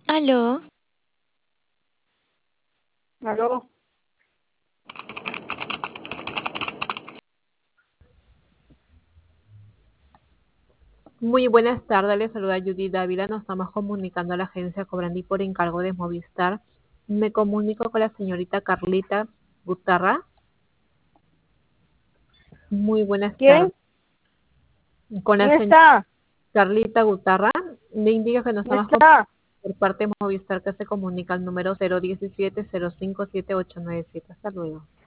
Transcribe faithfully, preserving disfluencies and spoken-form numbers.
Aló, Aló, Muy buenas tardes, le saluda Judy Dávila. Nos estamos comunicando a la agencia Cobrandí por encargo de Movistar. Me comunico con la señorita Carlita Gutarra. Muy buenas tardes. ¿quién? Con la ¿Quién señora está? Carlita Gutarra, me indica que nos ¿Quién estamos comunicando está? por parte de Movistar, que se comunica al número cero uno siete cero cinco siete ocho nueve siete. Hasta luego.